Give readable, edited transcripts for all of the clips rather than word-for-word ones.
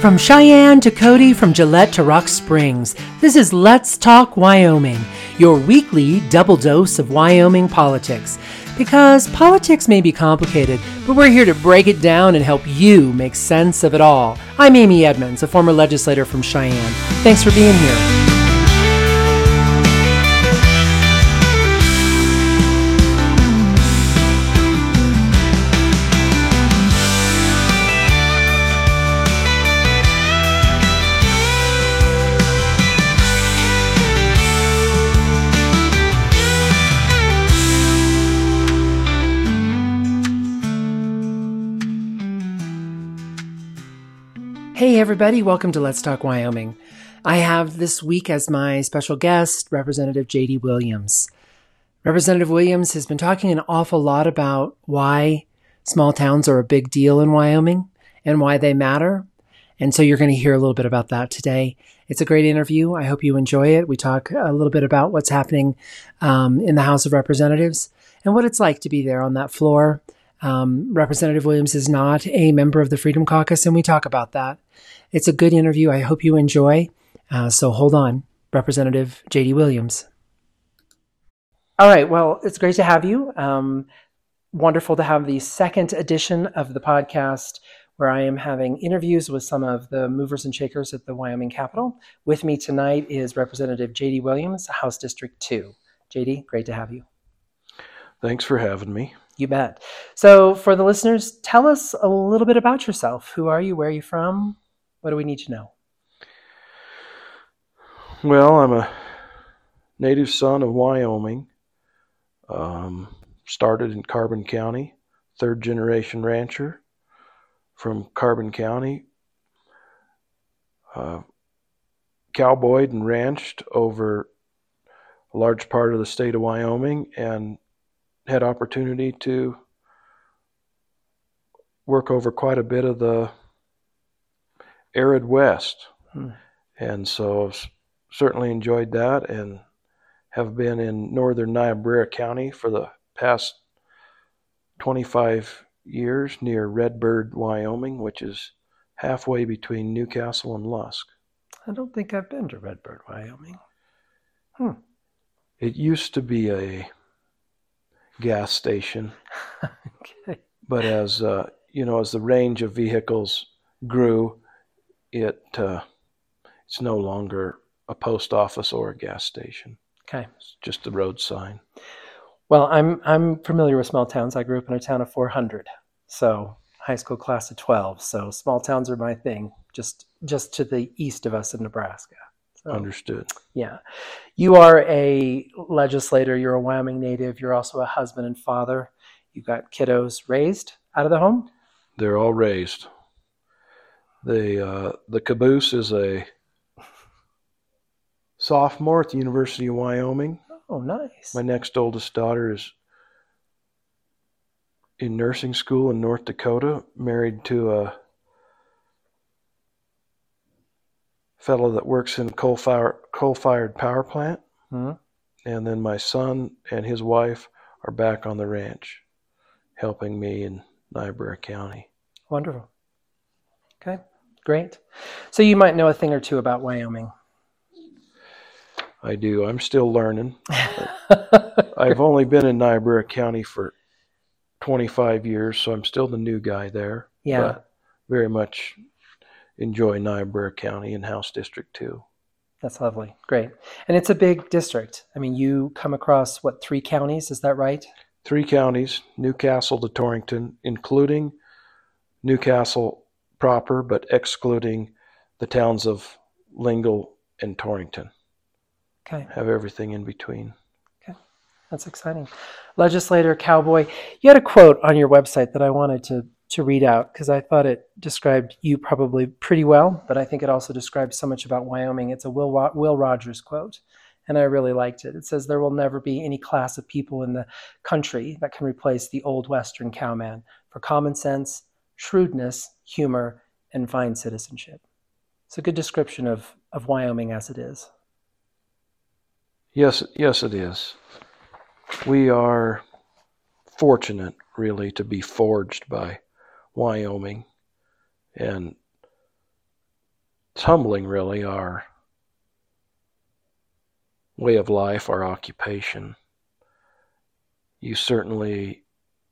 From Cheyenne to Cody, from Gillette to Rock Springs, this is Let's Talk Wyoming, your weekly double dose of Wyoming politics. Because politics may be complicated, but we're here to break it down and help you make sense of it all. I'm Amy Edmonds, a former legislator from Cheyenne. Thanks for being here. Hey everybody, welcome to Let's Talk Wyoming. I have this week as my special guest, Representative J.D. Williams. Representative Williams has been talking an awful lot about why small towns are a big deal in Wyoming and why they matter. And so you're going to hear a little bit about that today. It's a great interview. I hope you enjoy it. We talk a little bit about what's happening in the House of Representatives and what it's like to be there on that floor. Representative Williams is not a member of the Freedom Caucus, and we talk about that. It's a good interview. I hope you enjoy. So hold on, Representative J.D. Williams. All right. Well, it's great to have you. Wonderful to have the second edition of the podcast where I am having interviews with some of the movers and shakers at the Wyoming Capitol. With me tonight is Representative J.D. Williams, House District 2. J.D., great to have you. Thanks for having me. You bet. So for the listeners, tell us a little bit about yourself. Who are you? Where are you from? What do we need to know? Well, I'm a native son of Wyoming. Started in Carbon County, third generation rancher from Carbon County. Cowboyed and ranched over a large part of the state of Wyoming and had opportunity to work over quite a bit of the arid West. And so I've certainly enjoyed that and have been in northern Niobrara County for the past 25 years near Redbird, Wyoming, which is halfway between Newcastle and Lusk. I don't think I've been to Redbird, Wyoming. It used to be a gas station. Okay. But as the range of vehicles grew, it's no longer a post office or a gas station. Okay. It's just a road sign. Well, I'm familiar with small towns. I grew up in a town of 400, so high school class of 12. So small towns are my thing, just to the east of us in Nebraska. So, understood. Yeah. You are a legislator. You're a Wyoming native. You're also a husband and father. You've got kiddos raised out of the home? They're all raised. The caboose is a sophomore at the University of Wyoming. Oh, nice. My next oldest daughter is in nursing school in North Dakota, married to a fellow that works in a coal-fired power plant. Mm-hmm. And then my son and his wife are back on the ranch helping me in Niobrara County. Wonderful. Okay, great. So you might know a thing or two about Wyoming. I do. I'm still learning. I've only been in Niobrara County for 25 years, so I'm still the new guy there. Yeah. But very much enjoy Niobrara County and House District 2. That's lovely. Great. And it's a big district. I mean, you come across, 3 counties? Is that right? 3 counties, Newcastle to Torrington, including Newcastle proper, but excluding the towns of Lingle and Torrington. Okay. Have everything in between. Okay. That's exciting. Legislator, cowboy. You had a quote on your website that I wanted to read out because I thought it described you probably pretty well, but I think it also describes so much about Wyoming. It's a Will Rogers quote, and I really liked it. It says, "There will never be any class of people in the country that can replace the old Western cowman for common sense, shrewdness, humor, and fine citizenship." It's a good description of Wyoming as it is. Yes, it is. We are fortunate, really, to be forged by Wyoming. And it's humbling, really, our way of life, our occupation. You certainly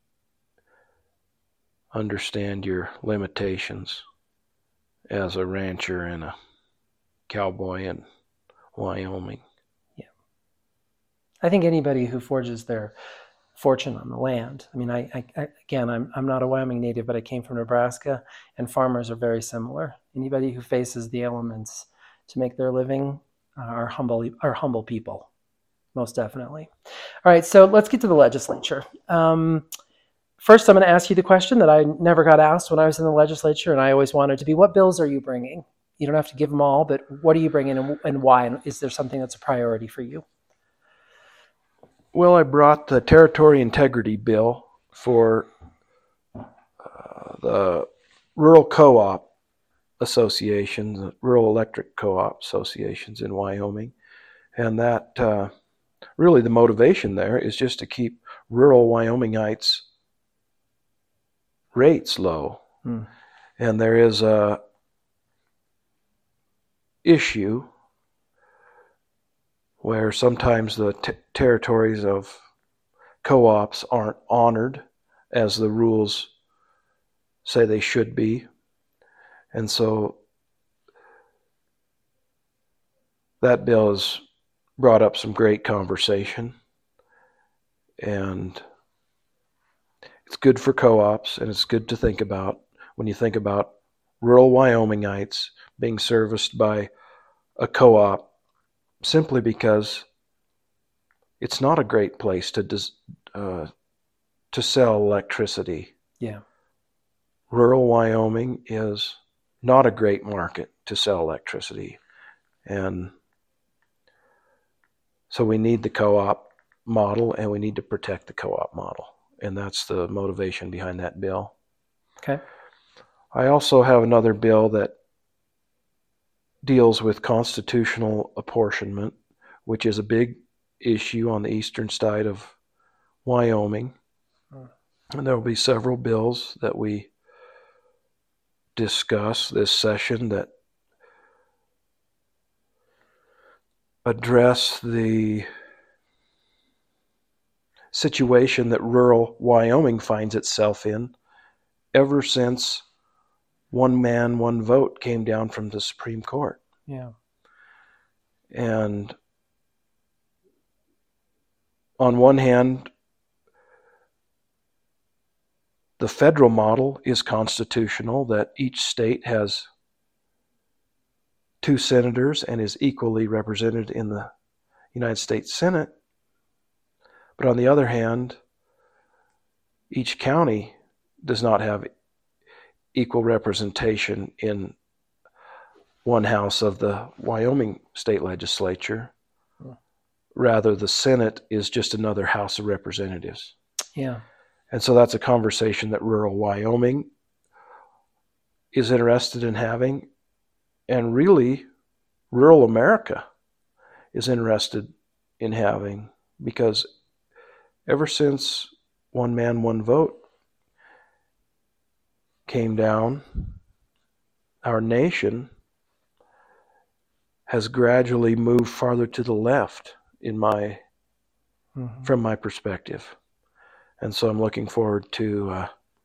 understand your limitations as a rancher and a cowboy in Wyoming. Yeah. I think anybody who forges their fortune on the land. I mean, I'm not a Wyoming native, but I came from Nebraska, and farmers are very similar. Anybody who faces the elements to make their living are humble people, most definitely. All right, so let's get to the legislature. First, I'm going to ask you the question that I never got asked when I was in the legislature, and I always wanted to be, what bills are you bringing? You don't have to give them all, but what are you bringing and why? And is there something that's a priority for you? Well, I brought the Territory Integrity Bill for the rural co-op associations, rural electric co-op associations in Wyoming. And that really the motivation there is just to keep rural Wyomingites' rates low. And there is a issue where sometimes the territories of co-ops aren't honored as the rules say they should be. And so that bill has brought up some great conversation, and it's good for co-ops, and it's good to think about when you think about rural Wyomingites being serviced by a co-op, simply because it's not a great place to sell electricity. Yeah. Rural Wyoming is not a great market to sell electricity. And so we need the co-op model, and we need to protect the co-op model. And that's the motivation behind that bill. Okay. I also have another bill that deals with constitutional apportionment, which is a big issue on the eastern side of Wyoming. And there will be several bills that we discuss this session that address the situation that rural Wyoming finds itself in ever since one man, one vote came down from the Supreme Court. Yeah. And on one hand, the federal model is constitutional, that each state has 2 senators and is equally represented in the United States Senate. But on the other hand, each county does not have equal representation in one house of the Wyoming state legislature. Rather, the Senate is just another House of Representatives. Yeah. And so that's a conversation that rural Wyoming is interested in having, and really rural America is interested in having, because ever since one man, one vote came down, our nation has gradually moved farther to the left from my perspective. And so I'm looking forward to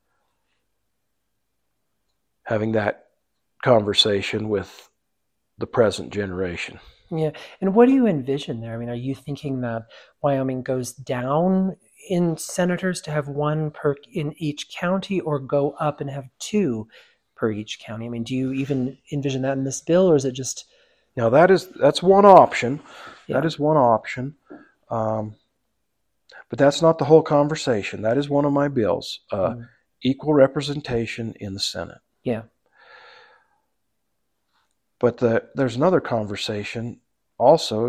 having that conversation with the present generation. Yeah. And what do you envision there? I mean, are you thinking that Wyoming goes down in senators to have 1 per in each county, or go up and have 2 per each county? I mean, do you even envision that in this bill, or is it just... Now that's one option. Yeah. That is one option. But that's not the whole conversation. That is one of my bills. Equal representation in the Senate. Yeah. But there's another conversation also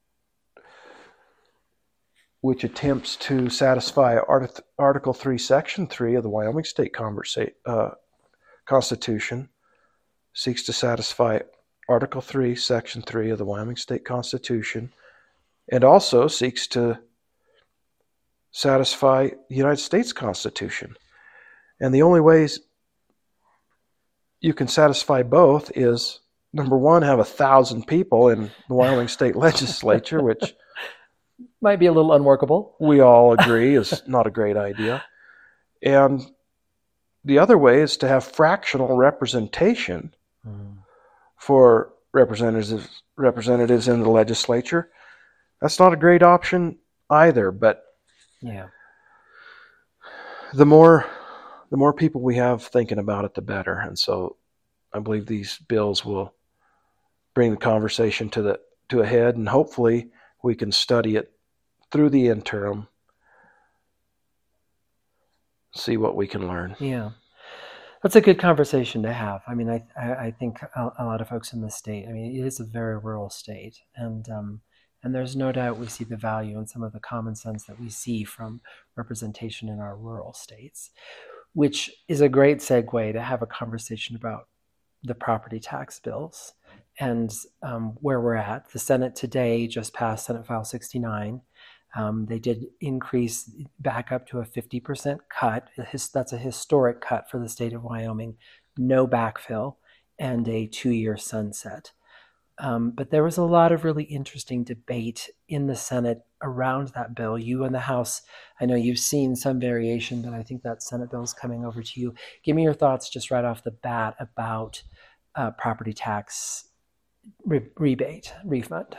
which attempts to satisfy Article 3, Section 3 of the Wyoming State Constitution, seeks to satisfy Article 3, Section 3 of the Wyoming State Constitution, and also seeks to satisfy the United States Constitution. And the only ways you can satisfy both is number one, have 1,000 people in the Wyoming State Legislature, which might be a little unworkable. We all agree is not a great idea. And the other way is to have fractional representation for representatives in the legislature. That's not a great option either, but the more people we have thinking about it, the better. And so I believe these bills will bring the conversation to a head, and hopefully we can study it through the interim, see what we can learn. Yeah. That's a good conversation to have. I mean, I think a lot of folks in the state, I mean, it is a very rural state, and there's no doubt we see the value in some of the common sense that we see from representation in our rural states, which is a great segue to have a conversation about the property tax bills and where we're at. The Senate today just passed Senate File 69. They did increase back up to a 50% cut. That's a historic cut for the state of Wyoming. No backfill and a 2-year sunset. But there was a lot of really interesting debate in the Senate around that bill. You in the House, I know you've seen some variation, but I think that Senate bill is coming over to you. Give me your thoughts just right off the bat about property tax refund.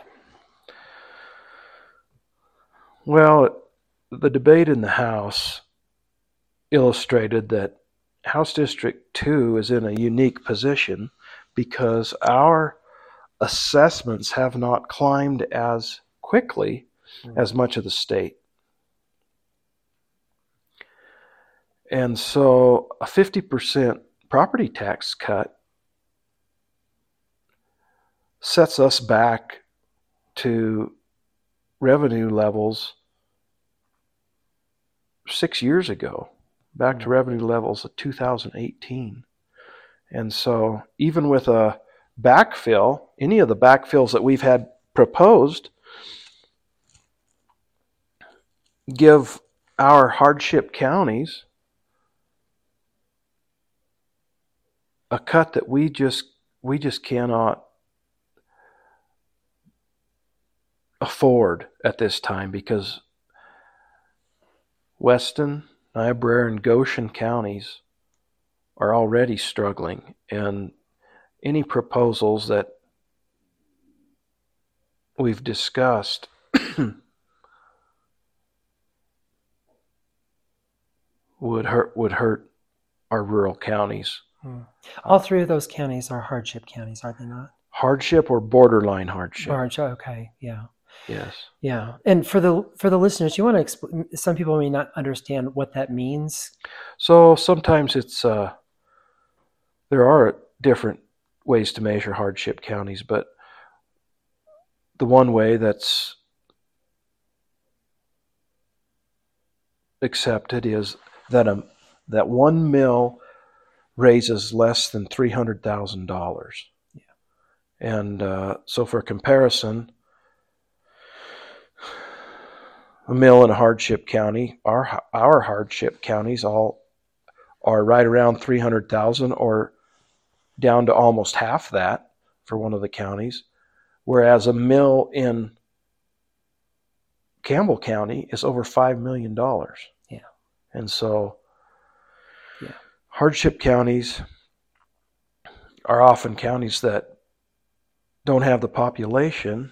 Well, the debate in the House illustrated that House District 2 is in a unique position because our assessments have not climbed as quickly as much of the state. And so a 50% property tax cut sets us back to revenue levels 6 years ago, back to revenue levels of 2018. And so even with a backfill, any of the backfills that we've had proposed give our hardship counties a cut that we just cannot afford at this time, because Weston, Niobrara, and Goshen counties are already struggling, and any proposals that we've discussed would hurt our rural counties. All three of those counties are hardship counties, are they not? Hardship or borderline hardship. Okay, yeah. Yes. Yeah, and for the listeners, you want to explain? Some people may not understand what that means. So sometimes it's there are different ways to measure hardship counties, but the one way that's accepted is that that one mill raises less than $300,000. Yeah. And so for comparison, a mill in a hardship county, our hardship counties all are right around 300,000 or down to almost half that for one of the counties, whereas a mill in Campbell County is over $5 million. Yeah. And so hardship counties are often counties that don't have the population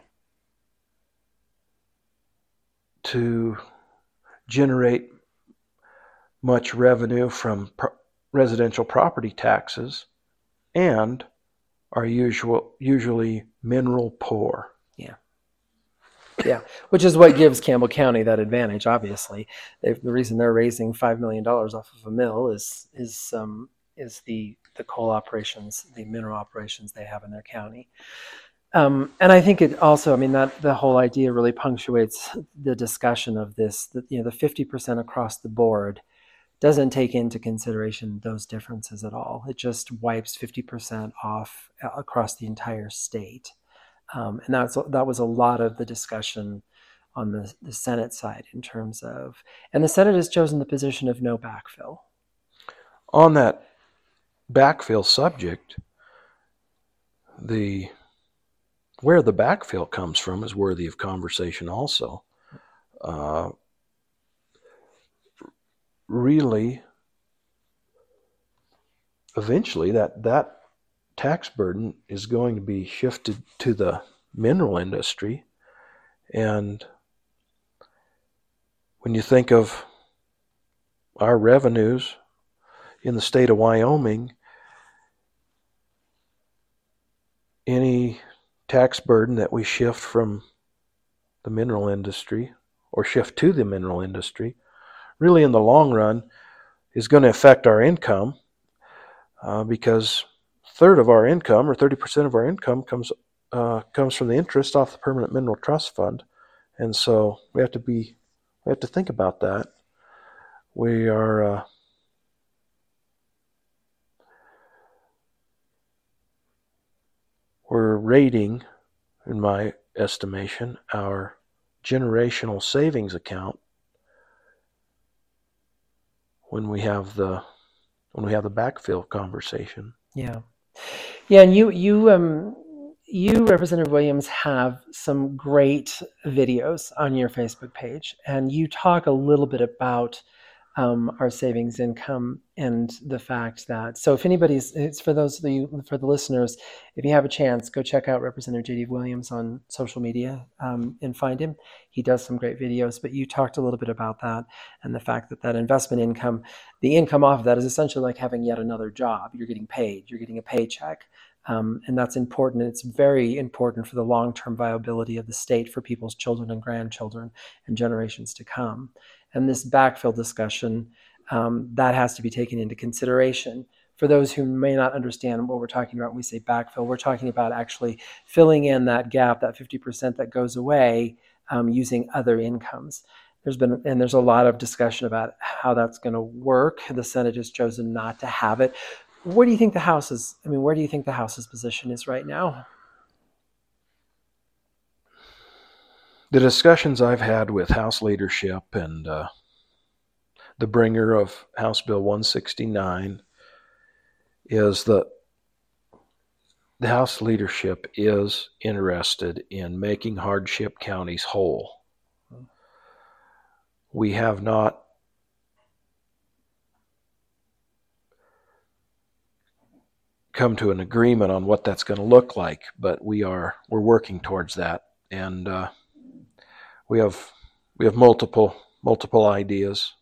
to generate much revenue from residential property taxes and are usually mineral poor. Yeah, which is what gives Campbell County that advantage. Obviously, the reason they're raising $5 million off of a mill is the coal operations, the mineral operations they have in their county. And I think it also, I mean, that the whole idea really punctuates the discussion of this. That the 50% across the board doesn't take into consideration those differences at all. It just wipes 50% off across the entire state. And that was a lot of the discussion on the Senate side in terms of, and the Senate has chosen the position of no backfill. On that backfill subject, where the backfill comes from is worthy of conversation also. Really, eventually that tax burden is going to be shifted to the mineral industry. And when you think of our revenues in the state of Wyoming, any tax burden that we shift from the mineral industry or shift to the mineral industry really in the long run is going to affect our income, because a third of our income, or 30% of our income, comes from the interest off the Permanent Mineral Trust Fund. And so we have to think about that. We're rating, in my estimation, our generational savings account when we have the backfill conversation. Yeah, and you, Representative Williams, have some great videos on your Facebook page, and you talk a little bit about our savings income and the fact that, so if it's for the listeners, if you have a chance, go check out Representative J.D. Williams on social media and find him. He does some great videos, but you talked a little bit about that and the fact that investment income, the income off of that is essentially like having yet another job. You're getting paid, you're getting a paycheck. And that's important. It's very important for the long-term viability of the state for people's children and grandchildren and generations to come. And this backfill discussion, that has to be taken into consideration. For those who may not understand what we're talking about when we say backfill, we're talking about actually filling in that gap, that 50% that goes away, using other incomes. There's a lot of discussion about how that's going to work. The Senate has chosen not to have it. Where do you think the House's position is right now? The discussions I've had with House leadership and the bringer of House Bill 169 is that the House leadership is interested in making hardship counties whole. We have not come to an agreement on what that's going to look like, but we're working towards that, and we have multiple ideas.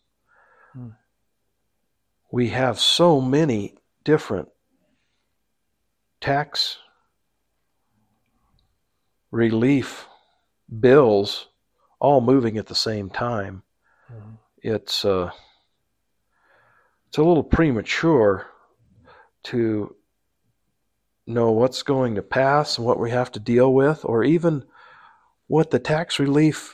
We have so many different tax relief bills all moving at the same time. It's a little premature to know what's going to pass and what we have to deal with, or even what the tax relief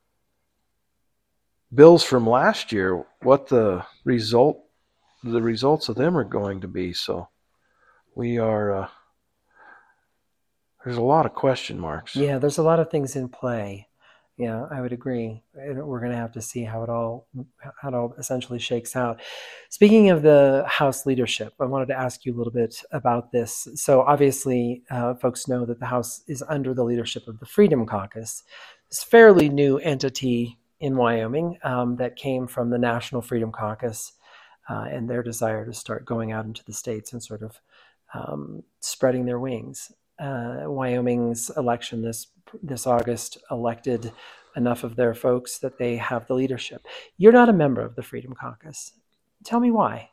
bills from last year, what the results of them are going to be. So we are there's a lot of question marks. Yeah, there's a lot of things in play. Yeah, I would agree. We're going to have to see how it all essentially shakes out. Speaking of the House leadership, I wanted to ask you a little bit about this. So obviously, folks know that the House is under the leadership of the Freedom Caucus, this fairly new entity in Wyoming that came from the National Freedom Caucus and their desire to start going out into the states and sort of spreading their wings. Wyoming's election this August elected enough of their folks that they have the leadership. You're not a member of the Freedom Caucus. Tell me why.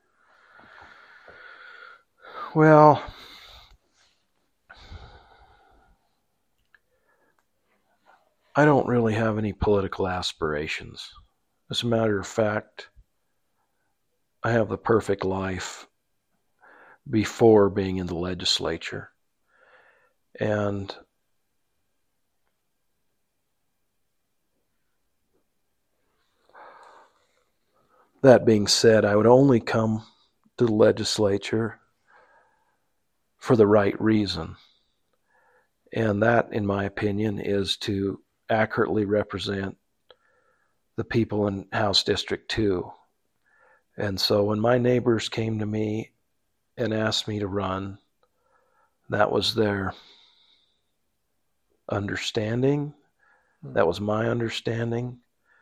Well, I don't really have any political aspirations. As a matter of fact, I have the perfect life before being in the legislature. And that being said, I would only come to the legislature for the right reason. And that, in my opinion, is to accurately represent the people in House District 2. And so when my neighbors came to me and asked me to run, that was their understanding. That was my understanding.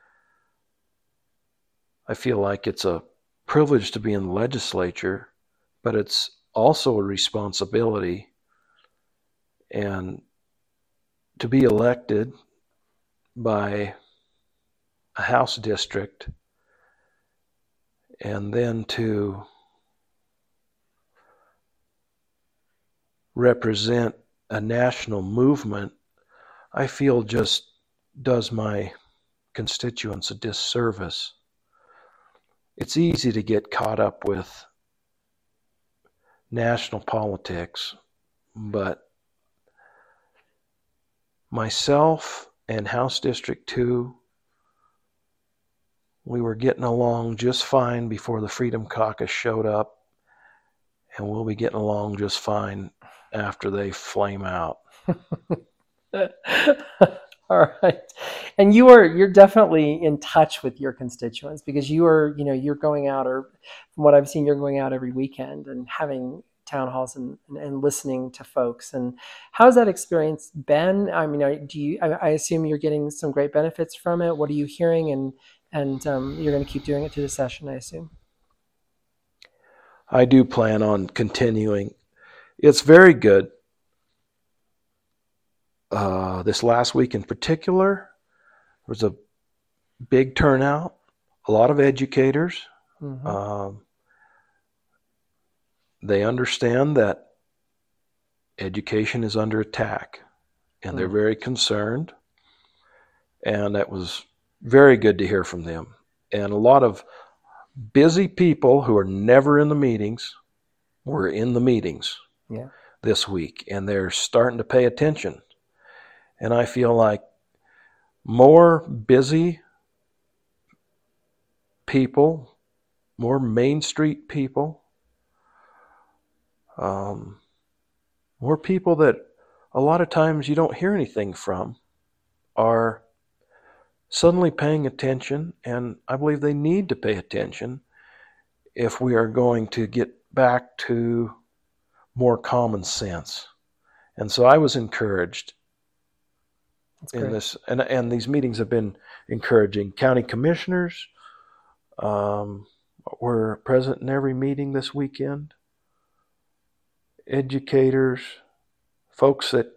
I feel like it's a privilege to be in the legislature, but it's also a responsibility. And to be elected by a House district and then to represent a national movement, I feel just does my constituents a disservice. It's easy to get caught up with national politics, but myself and House District 2, we were getting along just fine before the Freedom Caucus showed up, and we'll be getting along just fine after they flame out. All right. And you're definitely in touch with your constituents because you're going out, or from what I've seen, you're going out every weekend and having town halls and listening to folks. And how's that experience been? I mean, I assume you're getting some great benefits from it. What are you hearing? And you're going to keep doing it to the session, I assume. I do plan on continuing. It's very good. This last week in particular, there was a big turnout, a lot of educators. Mm-hmm. They understand that education is under attack, and they're very concerned. And that was very good to hear from them. And a lot of busy people who are never in the meetings were in the meetings this week, and they're starting to pay attention. And I feel like more busy people, more Main Street people, more people that a lot of times you don't hear anything from, are suddenly paying attention, and I believe they need to pay attention if we are going to get back to more common sense. And so I was encouraged in this, and these meetings have been encouraging. County commissioners were present in every meeting this weekend. Educators, folks that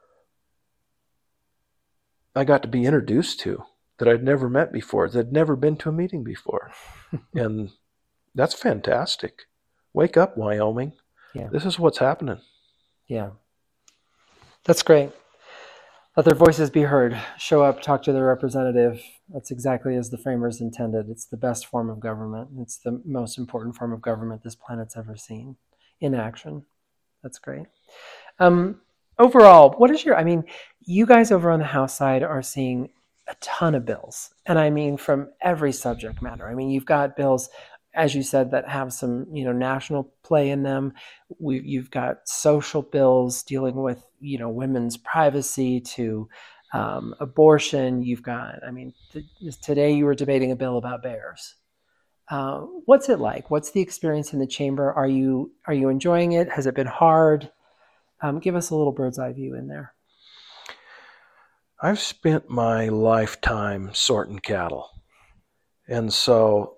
I got to be introduced to that I'd never met before, that had never been to a meeting before. And that's fantastic. Wake up, Wyoming. Yeah. This is what's happening. Yeah. That's great. Let their voices be heard. Show up, talk to their representative. That's exactly as the framers intended. It's the best form of government. It's the most important form of government this planet's ever seen in action. That's great. Overall, what is you guys over on the House side are seeing a ton of bills. And I mean, from every subject matter. I mean, you've got bills, as you said, that have some, national play in them. You've got social bills dealing with, women's privacy to abortion. You've got, today you were debating a bill about bears. What's it like? What's the experience in the chamber? Are you enjoying it? Has it been hard? Give us a little bird's eye view in there. I've spent my lifetime sorting cattle. And so,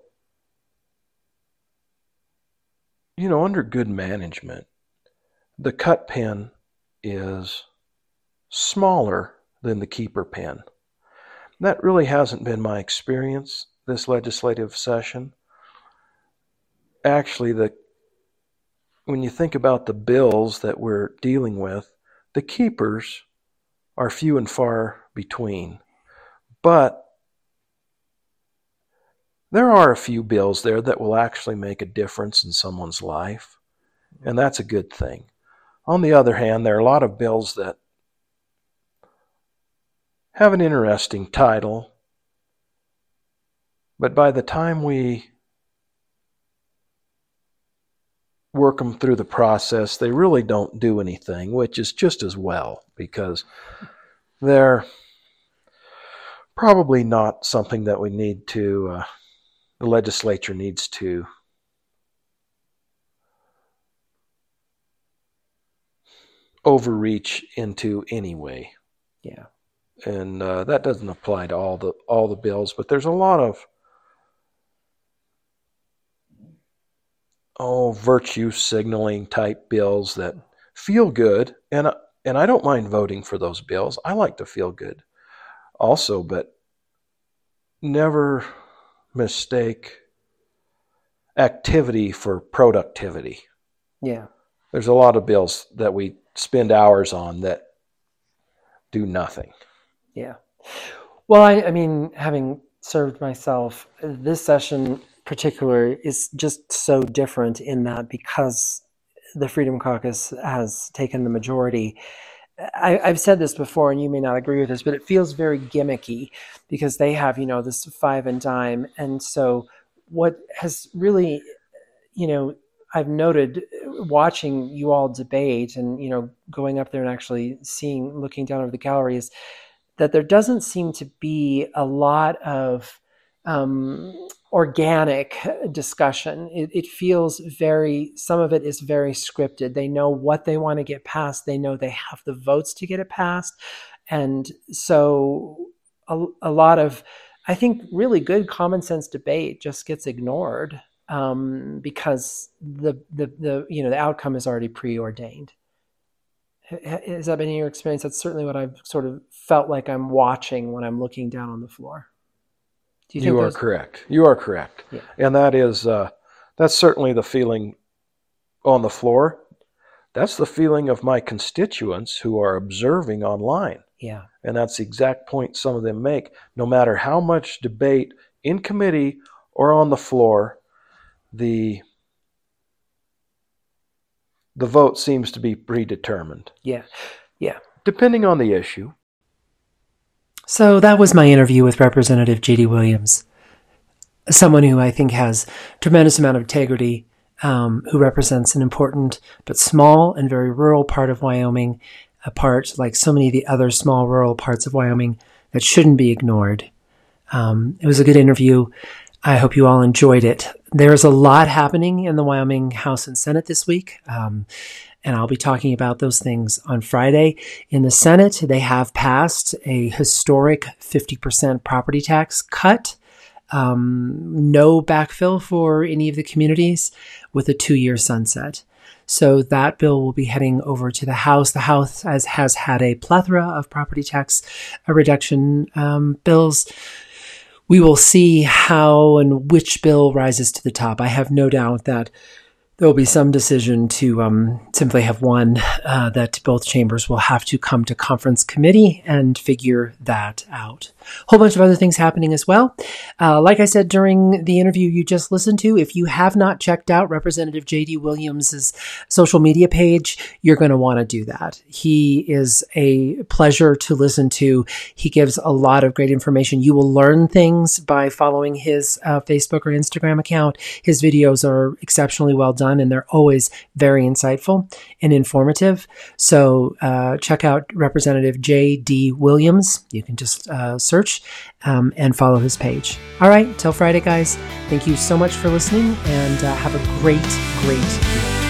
under good management, the cut pen is smaller than the keeper pen. That really hasn't been my experience this legislative session. Actually, when you think about the bills that we're dealing with, the keepers are few and far between. But there are a few bills there that will actually make a difference in someone's life, and that's a good thing. On the other hand, there are a lot of bills that have an interesting title, but by the time we work them through the process, they really don't do anything, which is just as well, because they're probably not something that we need to, the legislature needs to overreach into anyway. Yeah. And that doesn't apply to all the bills, but there's a lot of virtue signaling type bills that feel good, and I don't mind voting for those bills. I like to feel good also, but never mistake activity for productivity. Yeah. There's a lot of bills that we spend hours on that do nothing. Yeah. Well, I mean, having served myself, this session particular is just so different in that because the Freedom Caucus has taken the majority. I've said this before, and you may not agree with this, but it feels very gimmicky because they have, this five and dime. And so what has really, I've noted watching you all debate and, going up there and actually looking down over the gallery is that there doesn't seem to be a lot of organic discussion. It feels some of it is very scripted. They know what they want to get passed. They know they have the votes to get it passed. And so a lot of, I think, really good common sense debate just gets ignored because the outcome is already preordained. Has that been your experience? That's certainly what I've sort of felt like I'm watching when I'm looking down on the floor. Do you think you are correct? You are correct. Yeah. And that's certainly the feeling on the floor. That's the feeling of my constituents who are observing online. Yeah. And that's the exact point some of them make. No matter how much debate in committee or on the floor, the vote seems to be predetermined. Yeah. Yeah. Depending on the issue. So that was my interview with Representative J.D. Williams, someone who I think has a tremendous amount of integrity, who represents an important but small and very rural part of Wyoming, a part like so many of the other small rural parts of Wyoming that shouldn't be ignored. It was a good interview. I hope you all enjoyed it. There's a lot happening in the Wyoming House and Senate this week, and I'll be talking about those things on Friday. In the Senate, they have passed a historic 50% property tax cut, no backfill for any of the communities with a 2-year sunset. So that bill will be heading over to the House. The House has had a plethora of property tax reduction bills. We will see how and which bill rises to the top. I have no doubt that there will be some decision to simply have one that both chambers will have to come to conference committee and figure that out. A whole bunch of other things happening as well. Like I said during the interview you just listened to, if you have not checked out Representative J.D. Williams' social media page, you're going to want to do that. He is a pleasure to listen to. He gives a lot of great information. You will learn things by following his Facebook or Instagram account. His videos are exceptionally well done, and they're always very insightful and informative. So check out Representative J.D. Williams. You can just search and follow his page. All right, till Friday, guys. Thank you so much for listening, and have a great, great week.